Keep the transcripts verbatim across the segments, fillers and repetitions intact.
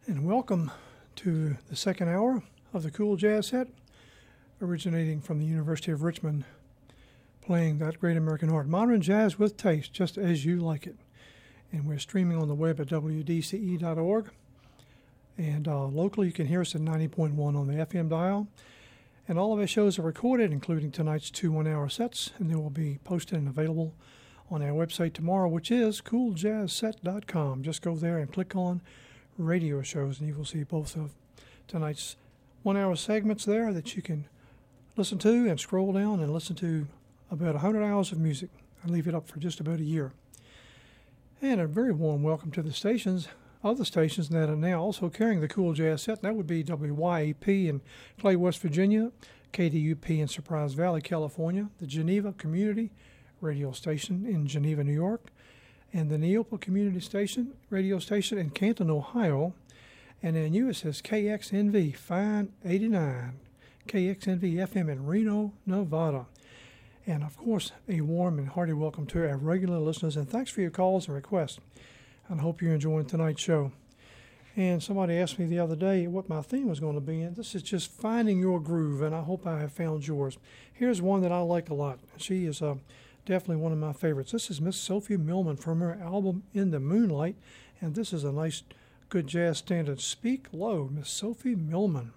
And welcome to the second hour of the Cool Jazz Set, originating from the University of Richmond, playing that great American art, modern jazz with taste, just as you like it. And we're streaming on the web at w d c e dot org. And uh, locally, you can hear us at ninety point one on the F M dial. And all of our shows are recorded, including tonight's two one-hour sets, and they will be posted and available on our website tomorrow, which is cool jazz set dot com. Just go there and click on radio shows, and you will see both of tonight's one-hour segments there that you can listen to and scroll down and listen to about one hundred hours of music. I leave it up for just about a year. And a very warm welcome to the stations, other stations that are now also carrying the Cool Jazz Set. That would be W Y A P in Clay, West Virginia, K D U P in Surprise Valley, California, the Geneva Community Radio Station in Geneva, New York, and the Neopa Community Station Radio Station in Canton, Ohio, and then U S S K X N V Fine eighty-nine, K X N V F M in Reno, Nevada. And, of course, a warm and hearty welcome to our regular listeners, and thanks for your calls and requests. And I hope you're enjoying tonight's show. And somebody asked me the other day what my theme was going to be, and this is just finding your groove, and I hope I have found yours. Here's one that I like a lot. She is uh, definitely one of my favorites. This is Miss Sophie Millman from her album In the Moonlight, and this is a nice, good jazz standard. Speak Low, Miss Sophie Millman.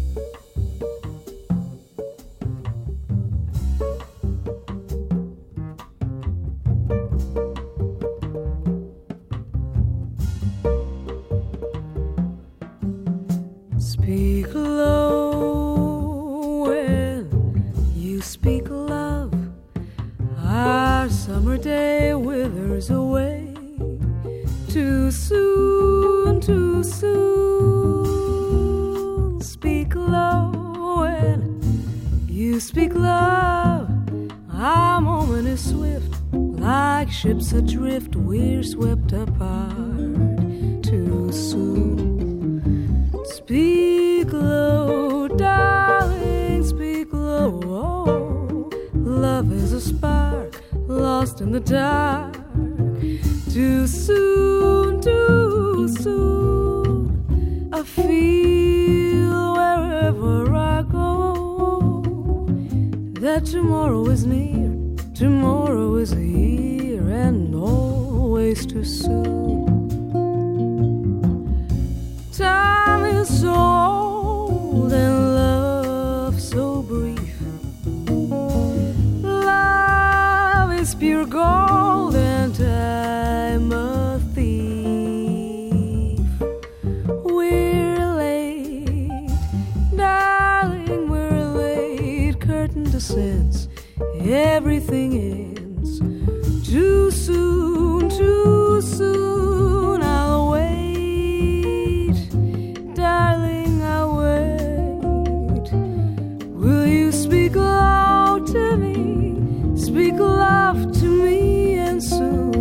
Speak low when you speak love. Our summer day withers away too soon, too soon. Speak low when you speak love. Our moment is swift, like ships adrift. We're swept apart too soon. Speak low, darling, speak low. Oh, love is a spark lost in the dark. Too soon, too soon. I feel wherever I go that tomorrow is near, tomorrow is here, and always too soon. Time is so old and love so brief. Love is pure gold and time a thief. We're late, darling, we're late. Curtain descends, everything ends. Too soon, too soon. I'll wait. Darling, I'll wait. Will you speak loud to me? Speak love to me, and soon.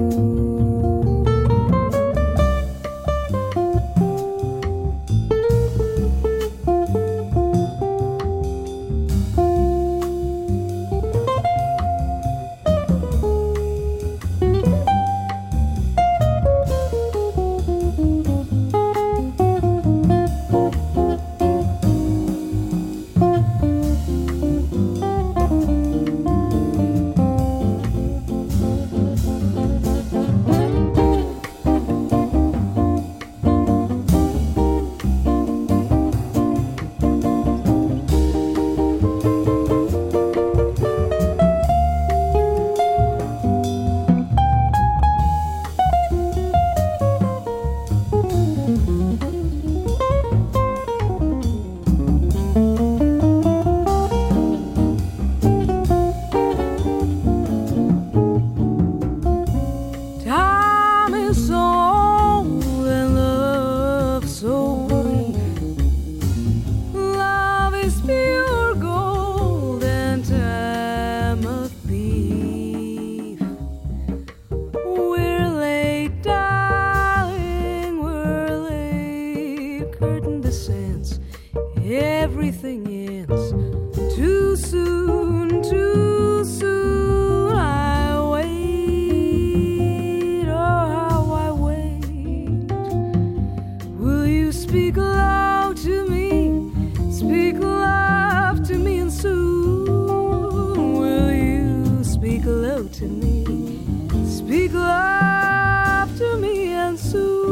speak love to me, speak love to me, and soon will you speak love to me, speak love to me, and soon.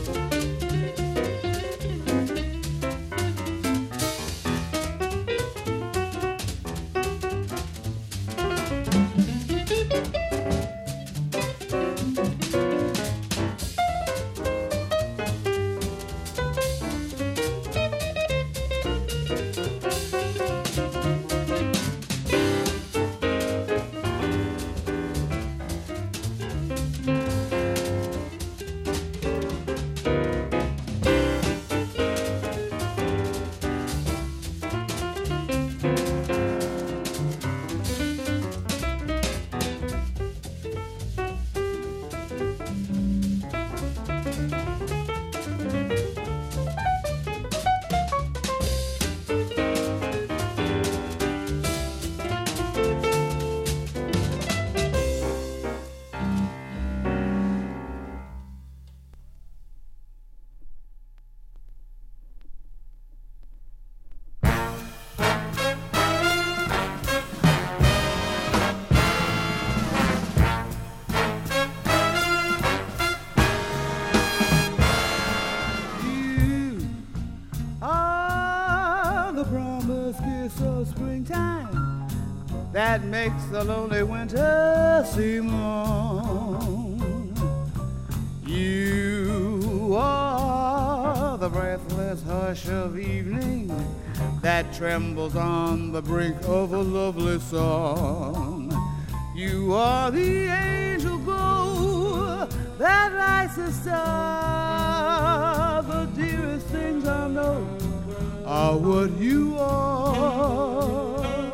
That makes the lonely winter seem long. You are the breathless hush of evening that trembles on the brink of a lovely song. You are the angel glow that lights the star. The dearest things I know are what you are.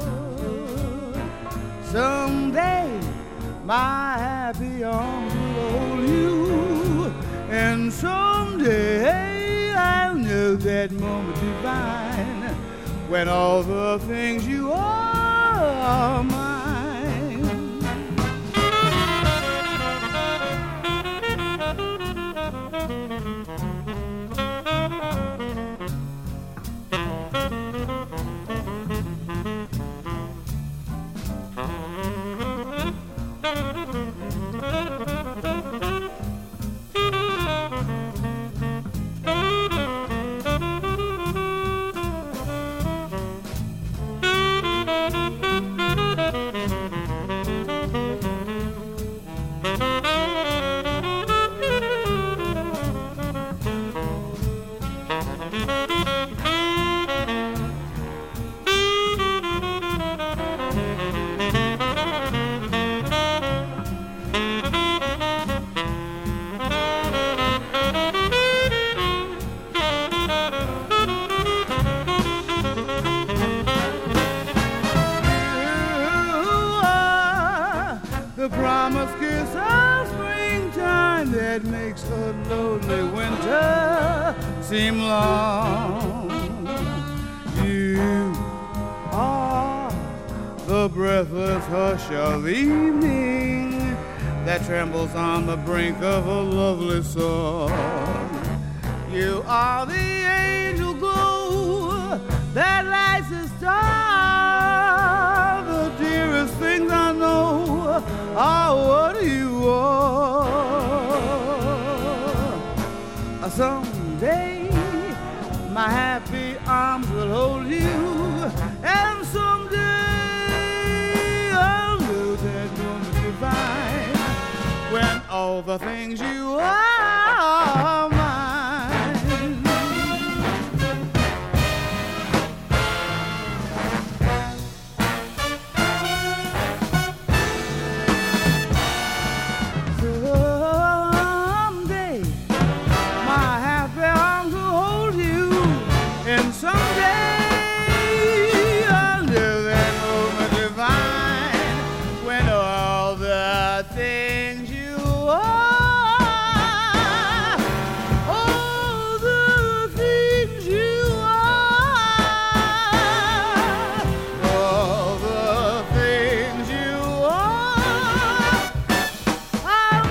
Someday my happy arms will hold you, and someday I'll know that moment divine when all the things you are are mine. Seem long. You are the breathless hush of evening that trembles on the brink of a lovely song. You are the angel glow that lights the star. The dearest things I know are what you are. Someday my happy arms will hold you, and someday I'll know that moment divine when all the things you are mine. Someday my happy arms will hold you, and someday I'll know that moment divine when all the things you are, all the things you are, all the things you are, I'm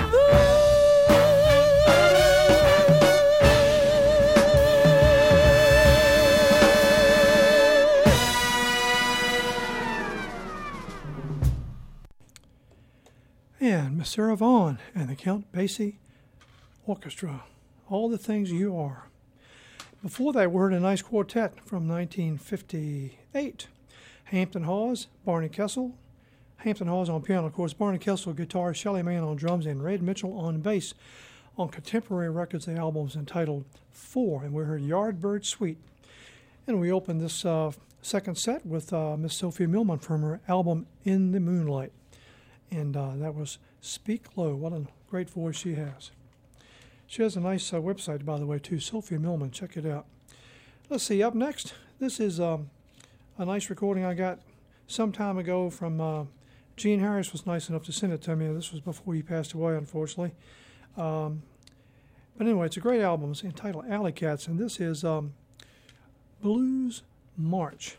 And Miss Sarah Vaughan and the Count Basie Orchestra All the Things You Are. Before that, we heard a nice quartet from nineteen fifty-eight. Hampton Hawes, Barney Kessel. Hampton Hawes on piano, of course. Barney Kessel guitar, Shelly Manne on drums, and Red Mitchell on bass. On Contemporary Records, the album's entitled Four, and we heard Yardbird Suite. And we opened this uh, second set with uh, Miss Sophia Millman from her album In the Moonlight. And uh, that was Speak Low. What a great voice she has. She has a nice uh, website, by the way, too, Sophia Millman. Check it out. Let's see, up next, this is um, a nice recording I got some time ago from uh, Gene Harris was nice enough to send it to me. This was before he passed away, unfortunately. Um, but anyway, it's a great album. It's entitled Alley Cats, and this is um, Blues March.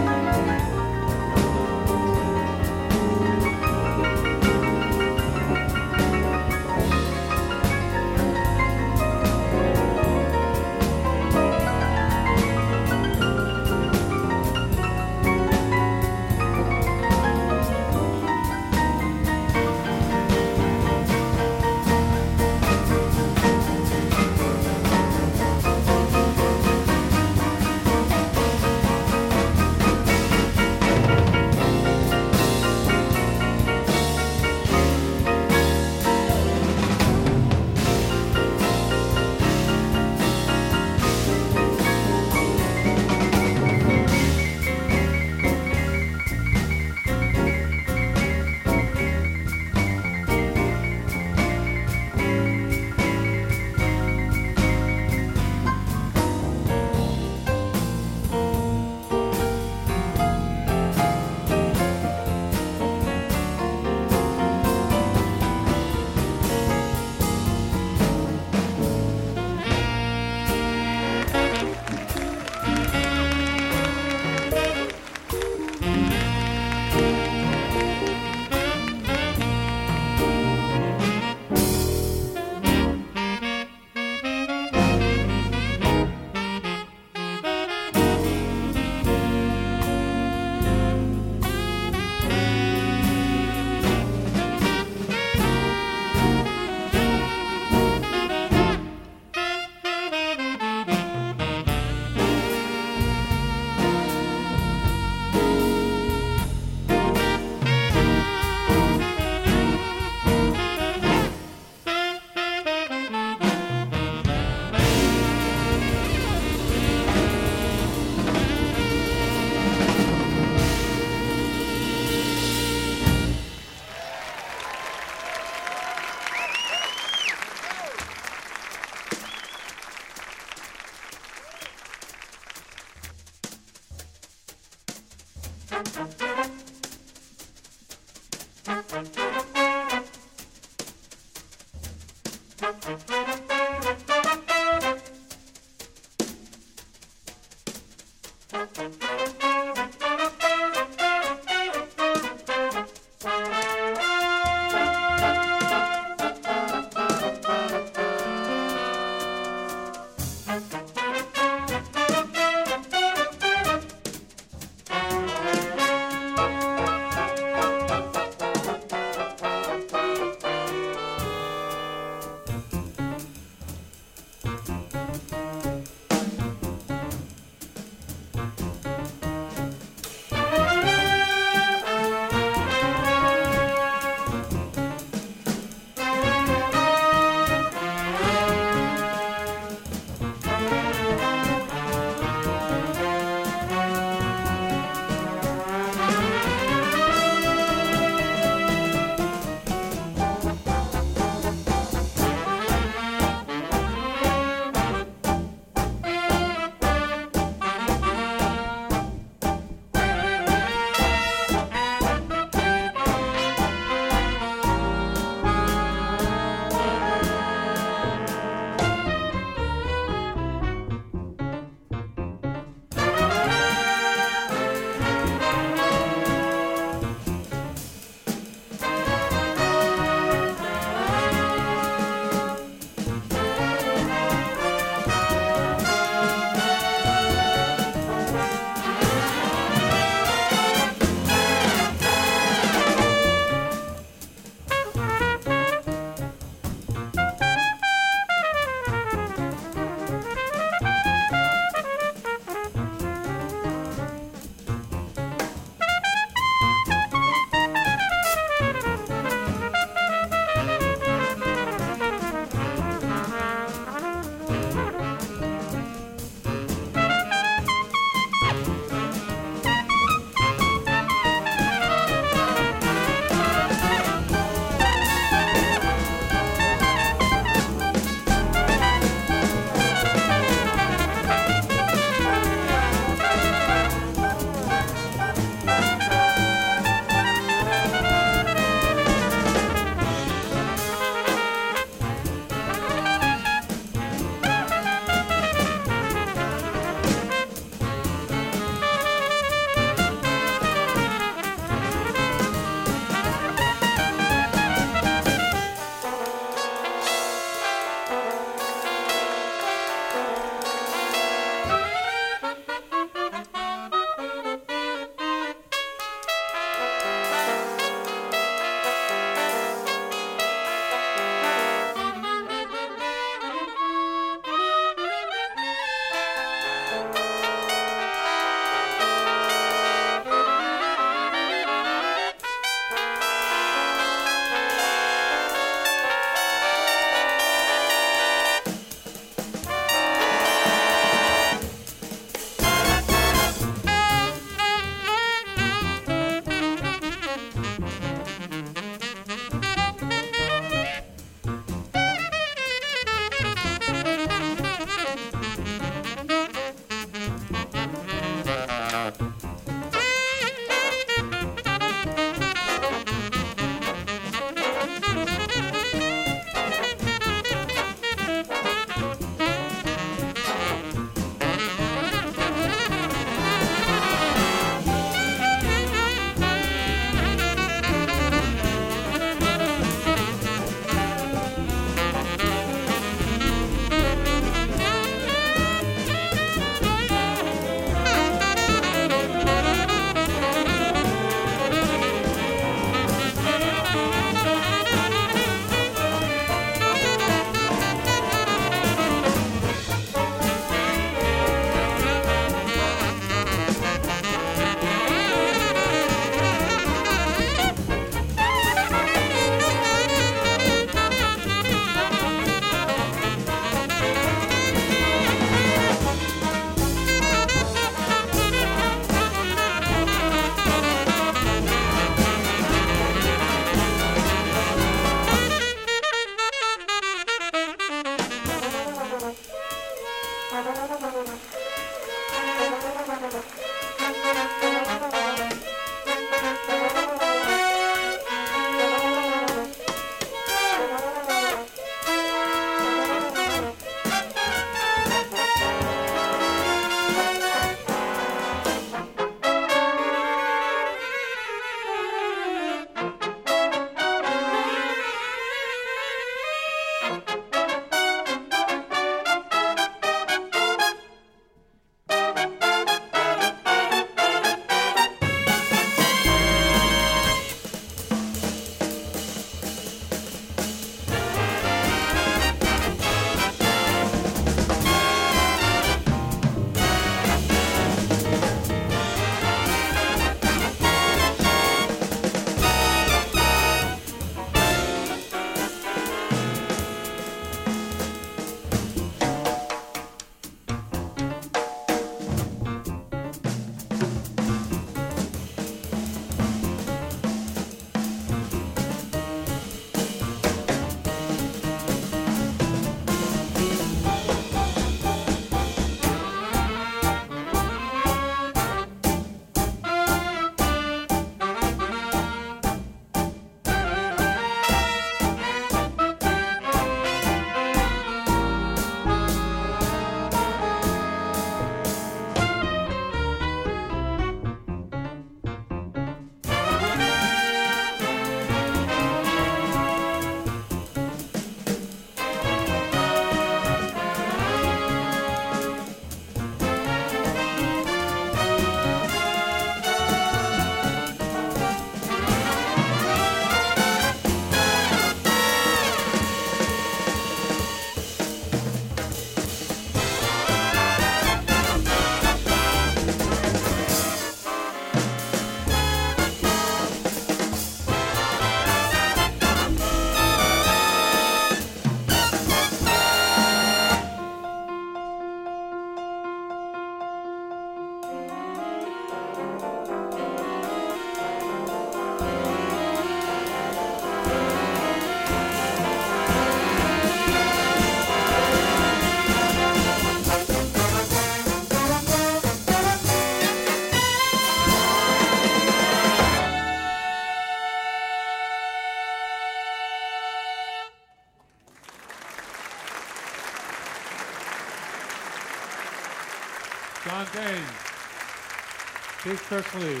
Fontaine, Keith Kirkley,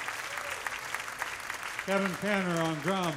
Kevin Canner on drums.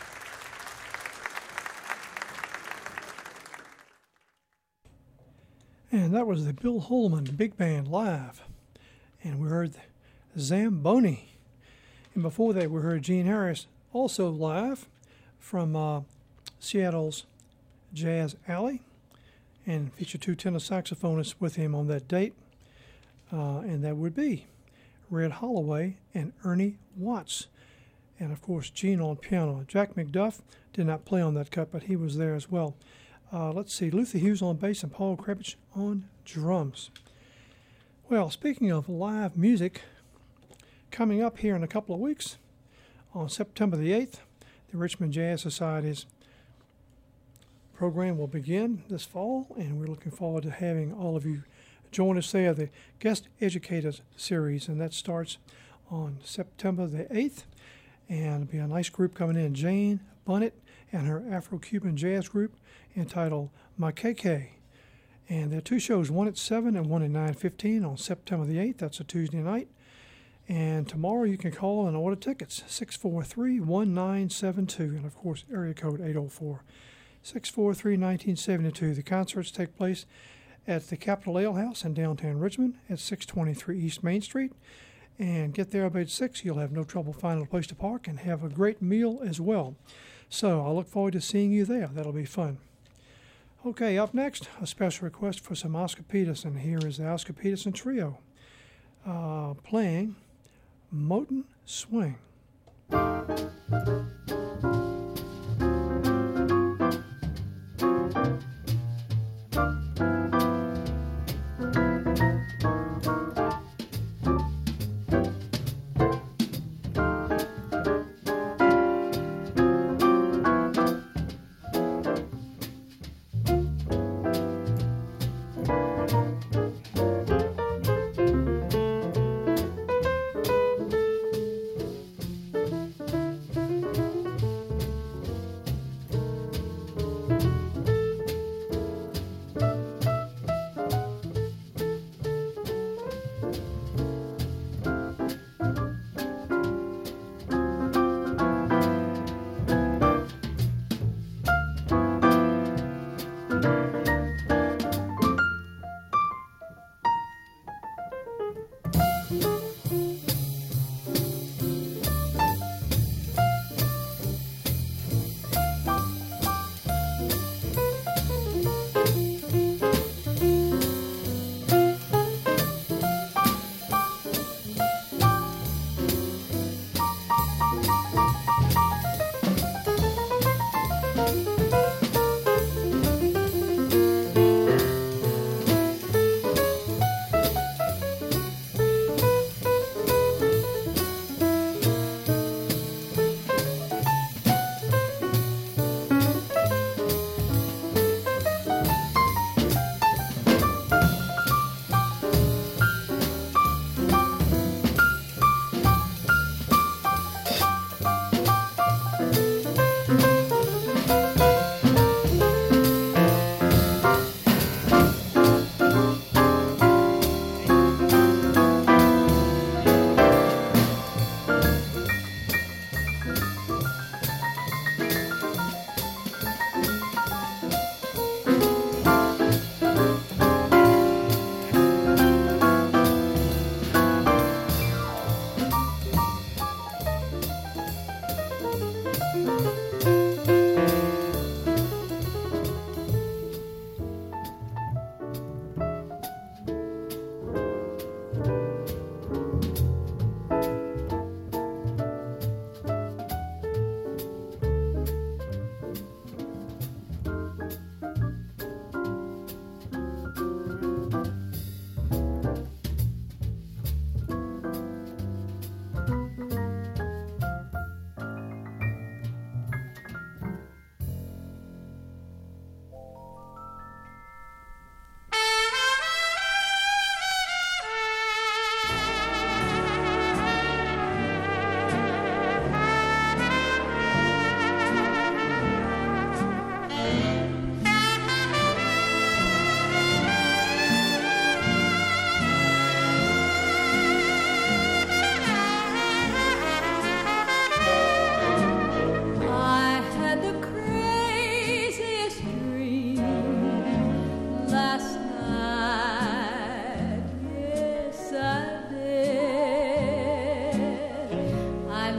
And that was the Bill Holman Big Band live. And we heard Zamboni. And before that, we heard Gene Harris, also live from uh, Seattle's Jazz Alley, and featured two tenor saxophonists with him on that date. Uh, and that would be Red Holloway and Ernie Watts. And, of course, Gene on piano. Jack McDuff did not play on that cut, but he was there as well. Uh, let's see, Luther Hughes on bass and Paul Krebich on drums. Well, speaking of live music, coming up here in a couple of weeks, on September the eighth, the Richmond Jazz Society's program will begin this fall, and we're looking forward to having all of you join us there, the Guest Educators Series, and that starts on September the eighth, and it'll be a nice group coming in. Jane Bunnett and her Afro-Cuban jazz group entitled Makeke. And there are two shows, one at seven and one at nine fifteen on September the eighth. That's a Tuesday night. And tomorrow you can call and order tickets, six four three, one nine seven two, and of course area code eight oh four, six four three, one nine seven two. The concerts take place at the Capitol Ale House in downtown Richmond at six twenty-three East Main Street. And get there about six. You'll have no trouble finding a place to park and have a great meal as well. So I look forward to seeing you there. That'll be fun. Okay, up next, a special request for some Oscar Peterson. Here is the Oscar Peterson Trio uh, playing Moton Swing.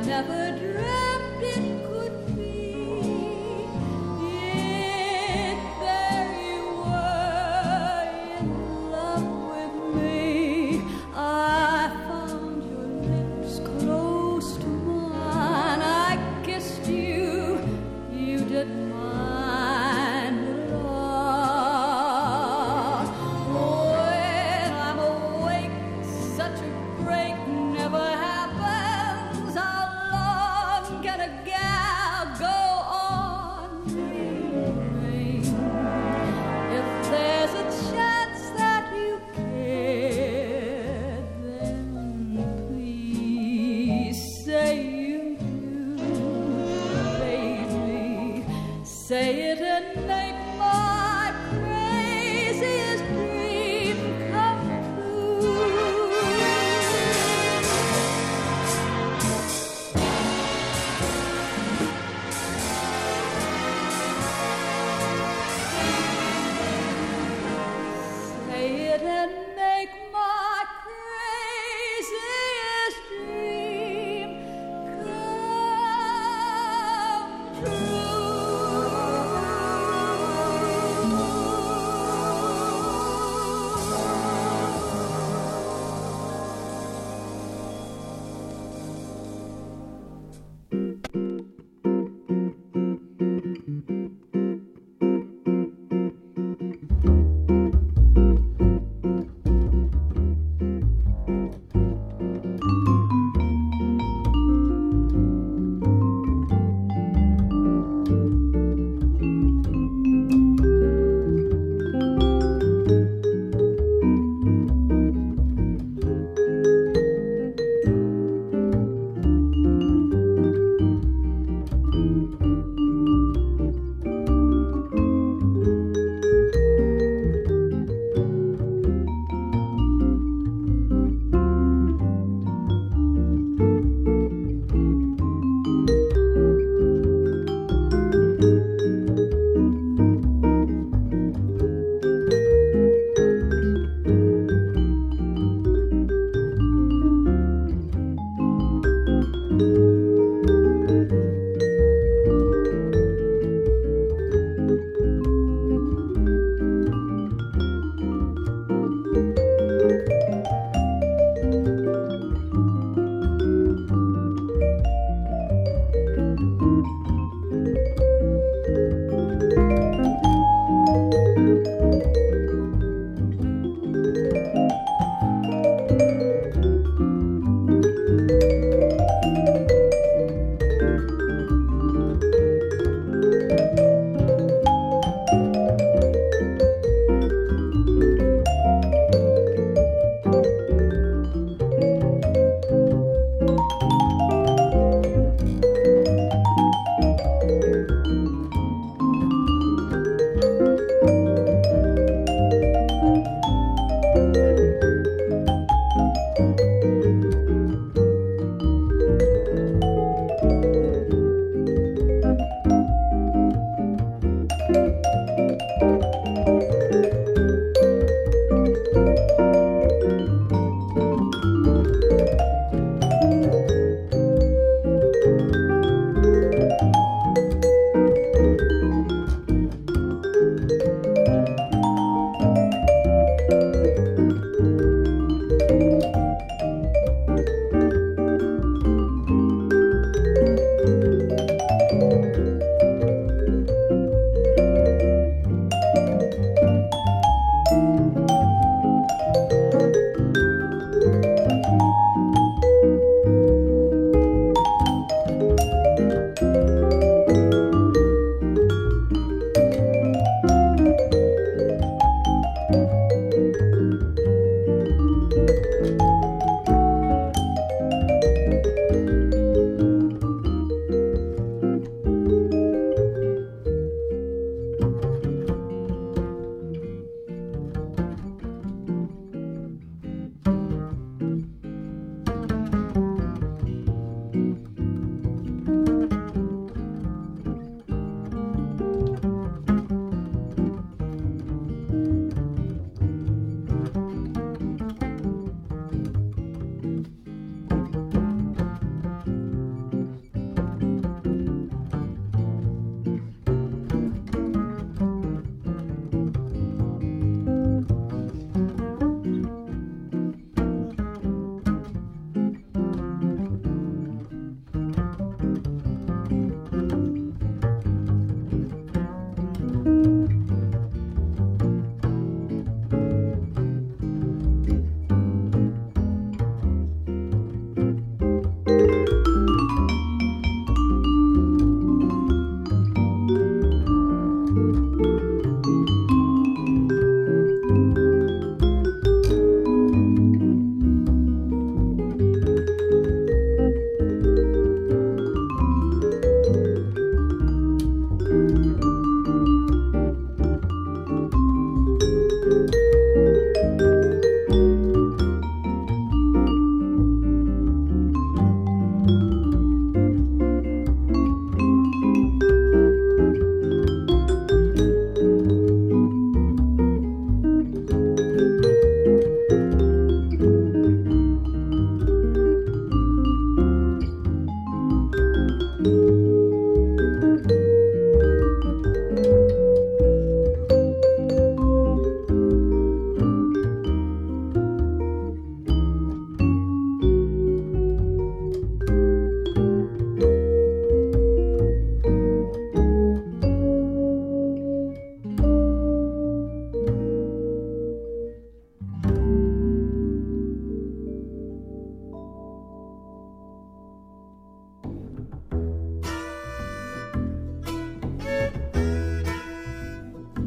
never dreamt it could be. Yet there you were in love with me. I found your lips close to mine. I kissed you, you didn't mind at all. When I'm awake, such a break never happens. How long can a gal go on dreaming? If there's a chance that you care, then please say you do, baby. Say it and make my craziest dream come true. Say it and make my craziest dream come true.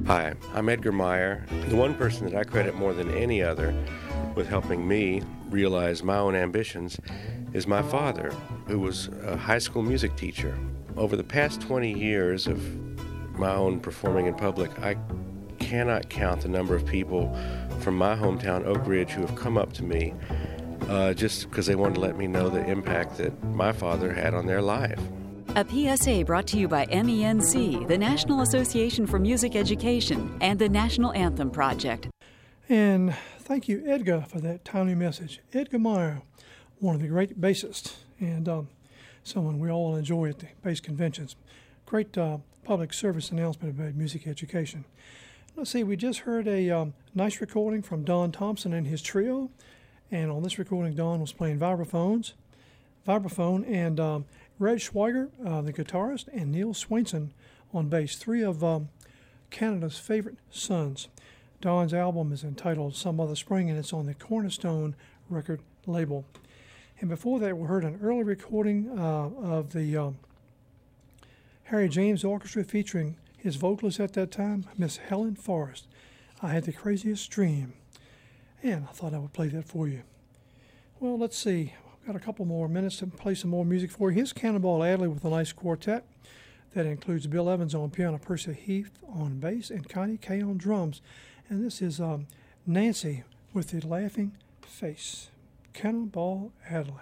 Hi, I'm Edgar Meyer. The one person that I credit more than any other with helping me realize my own ambitions is my father, who was a high school music teacher. Over the past twenty years of my own performing in public, I cannot count the number of people from my hometown, Oak Ridge, who have come up to me uh, just because they wanted to let me know the impact that my father had on their life. A P S A brought to you by M E N C, the National Association for Music Education, and the National Anthem Project. And thank you, Edgar, for that timely message. Edgar Meyer, one of the great bassists, and um, someone we all enjoy at the bass conventions. Great uh, public service announcement about music education. Let's see, we just heard a um, nice recording from Don Thompson and his trio, and on this recording, Don was playing vibraphones, vibraphone, and um, Red Schweiger, uh, the guitarist, and Neil Swainson on bass, three of um, Canada's favorite sons. Don's album is entitled Some Other Spring, and it's on the Cornerstone record label. And before that, we heard an early recording uh, of the um, Harry James Orchestra featuring his vocalist at that time, Miss Helen Forrest. I Had the Craziest Dream. And I thought I would play that for you. Well, let's see. Got a couple more minutes to play some more music for you. Here's Cannonball Adderley with a nice quartet that includes Bill Evans on piano, Percy Heath on bass, and Connie Kay on drums. And this is um, Nancy with the Laughing Face. Cannonball Adderley.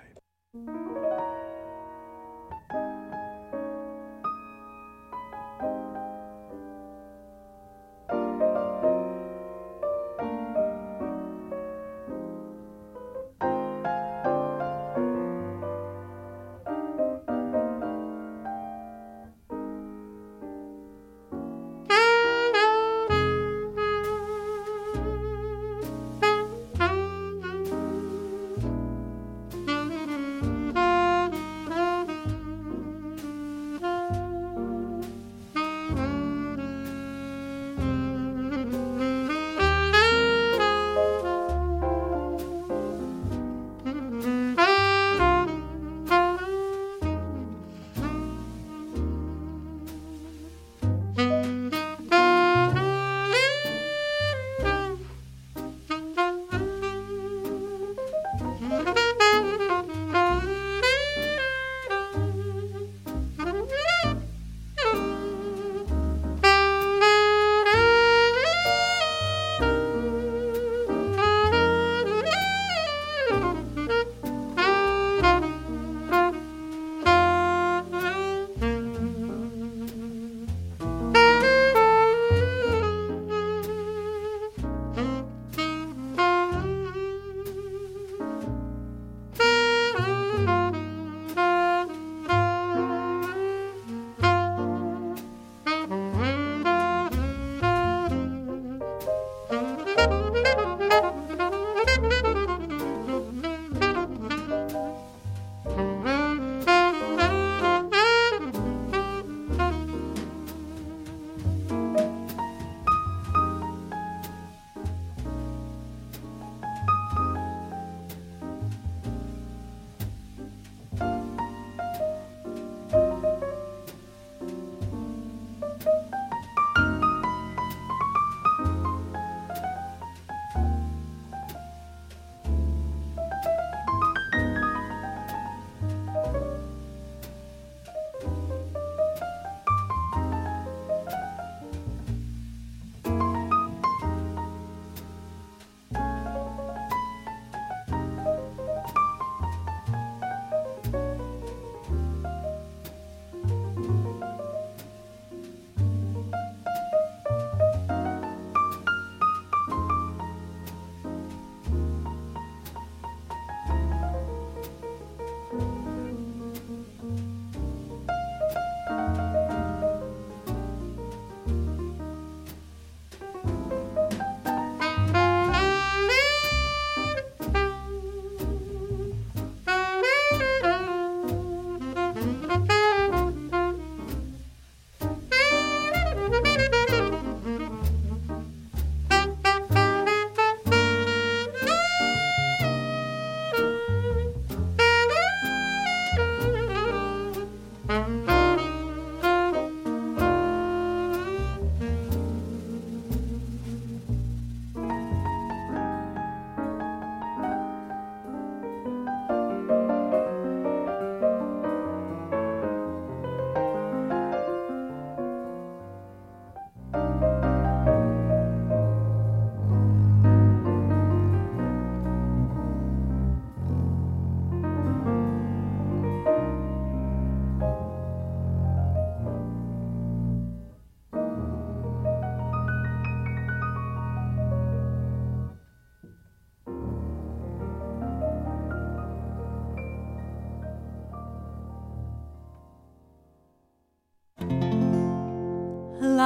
Thank you.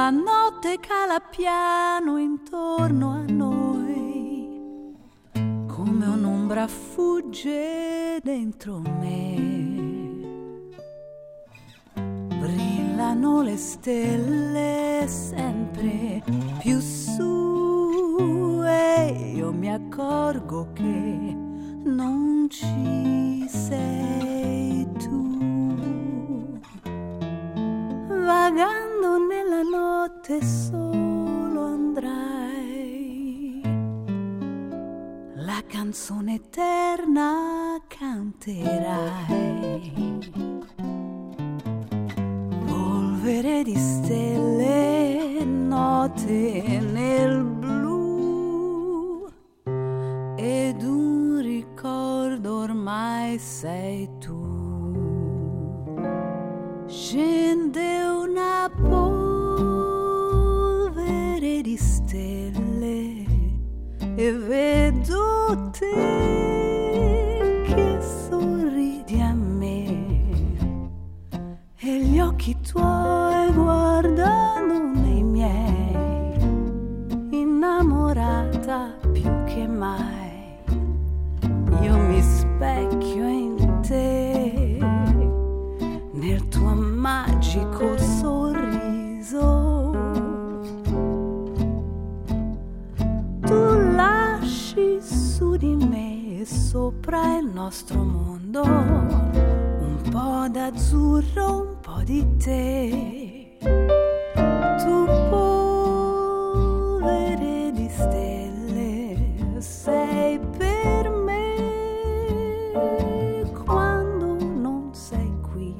la notte cala piano intorno a noi, come un'ombra fugge dentro me. Brillano le stelle sempre più su e io mi accorgo che non ci sei tu. Vagando nella notte solo andrai, la canzone eterna canterai. Polvere di stelle, note nel blu, ed un ricordo ormai sei tu. Scende una polvere di stelle e vedo te che sorridi a me e gli occhi tuoi guardano nei miei, innamorata più che mai. Io mi specchio in te, nel tuo magico sorriso. Tu lasci su di me, sopra il nostro mondo, un po' d'azzurro, un po' di te. Tu polvere di stelle, sei per me quando non sei qui.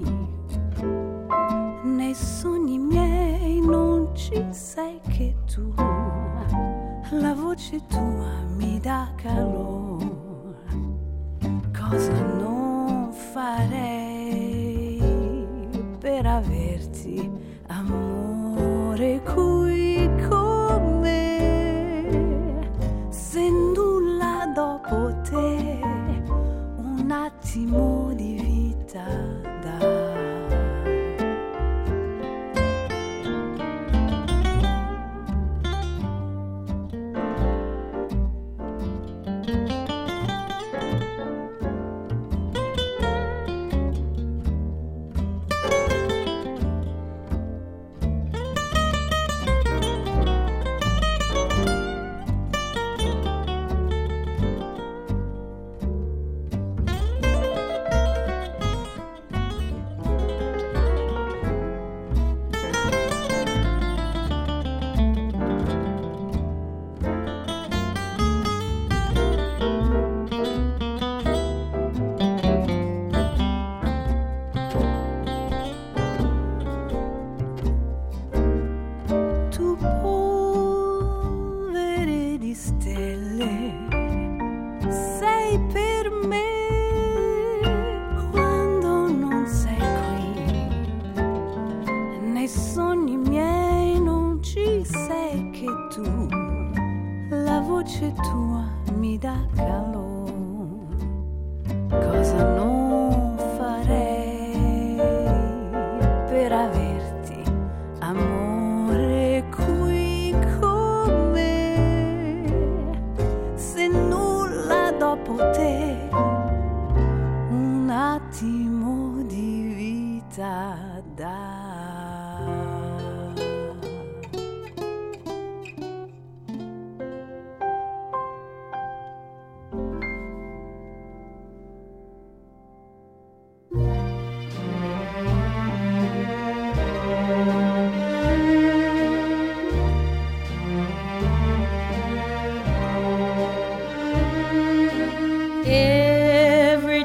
Nei sogni miei non ci sei che tu, la voce tua mi dà calore. Cosa non farei per averti, amore, qui con me? Se nulla dopo te, un attimo di vita dà. voce tua mi dà calore, cosa non farei per averti, amore, qui con me, se nulla dopo te, un attimo di vita dà. Every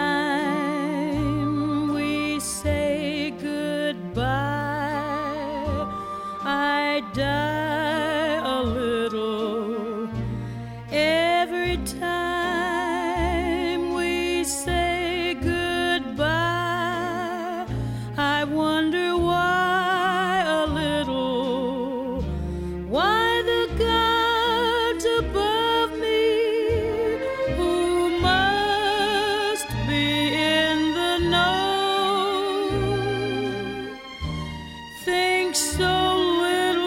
time we say goodbye, I die a little. Every time we say goodbye, I wonder why a little, why the gods above me, who must be in the know, think so little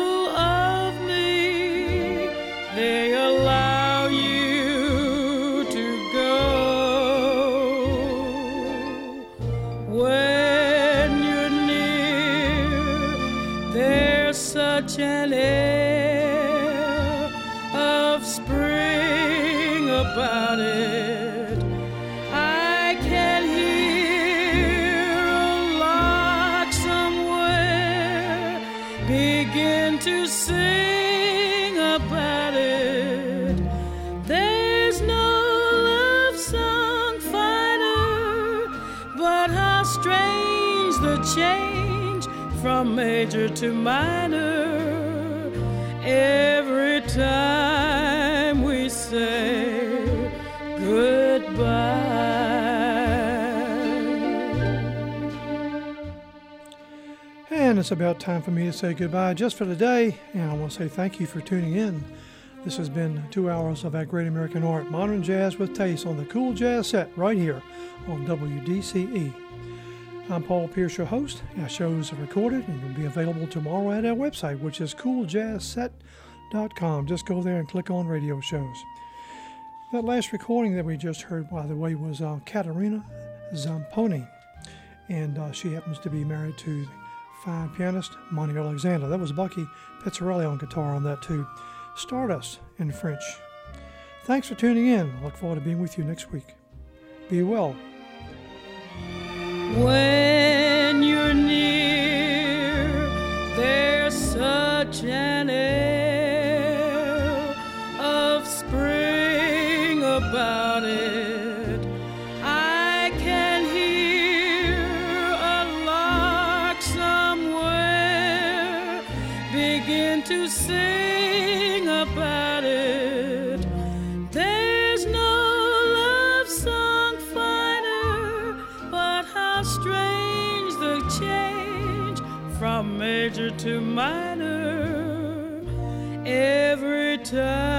such an air of spring about it. I can hear a lark somewhere begin to sing about it. There's no love song finer, but how strange the change from major to minor every time we say goodbye. And it's about time for me to say goodbye just for today, and I want to say thank you for tuning in. This has been two hours of that great American art, modern jazz with taste, on the Cool Jazz Set right here on W D C E. I'm Paul Pierce, your host. Our shows are recorded and will be available tomorrow at our website, which is cool jazz set dot com. Just go there and click on radio shows. That last recording that we just heard, by the way, was uh, Caterina Zamponi, and uh, she happens to be married to the fine pianist Monty Alexander. That was Bucky Pizzarelli on guitar on that too. Stardust in French. Thanks for tuning in. I look forward to being with you next week. Be well. When you're near, there's such an air of spring about it. I can hear a lark somewhere begin to sing about it. There's no love song finer, but how strange the change from major to minor every time